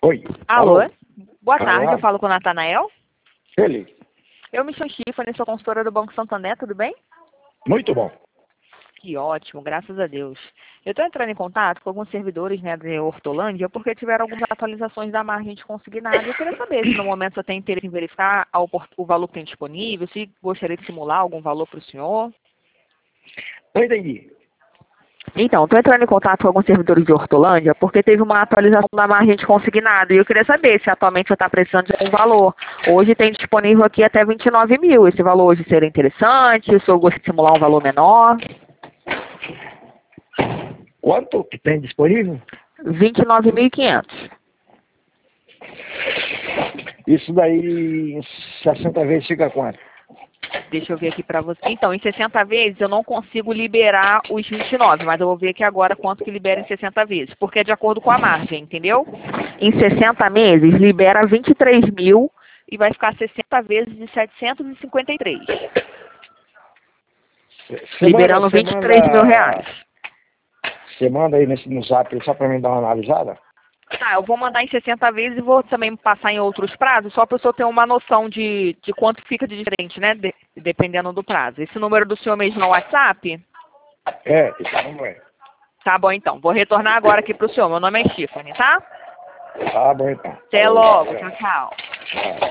Oi. Alô? Alô? Boa tarde, Alô? eu falo com o Natanael. Ele. Eu me chamo Tiffany, sou consultora do Banco Santander, tudo bem? Muito bom. Que ótimo, graças a Deus. Eu estou entrando em contato com alguns servidores, né, de Hortolândia porque tiveram algumas atualizações da margem de consignado. Eu queria saber se no momento você tem interesse em verificar o valor que tem disponível, se gostaria de simular algum valor para o senhor. Não entendi. Então, estou entrando em contato com alguns servidores de Hortolândia porque teve uma atualização da margem de consignado e eu queria saber se atualmente você está precisando de algum valor. Hoje tem disponível aqui até 29 mil. Esse valor hoje seria interessante? O senhor gosta de simular um valor menor? Quanto que tem disponível? 29.500. Isso daí em 60 vezes fica quanto? Deixa eu ver aqui para você. Então, em 60 vezes eu não consigo liberar os 29, mas eu vou ver aqui agora quanto que libera em 60 vezes, porque é de acordo com a margem, entendeu? Em 60 meses libera 23 mil e vai ficar 60 vezes de 753. Liberando 23 mil reais. Você manda aí no zap só para mim dar uma analisada? Tá, eu vou mandar em 60 vezes e vou também passar em outros prazos, só para o senhor ter uma noção de quanto fica de diferente, né? Dependendo do prazo. Esse número do senhor mesmo no WhatsApp? É, isso não é. Tá bom, então. Vou retornar agora aqui para o senhor. Meu nome é Tiffany, tá? Tá bom então. Até Falou, logo. tchau. Tchau, tchau. Tchau.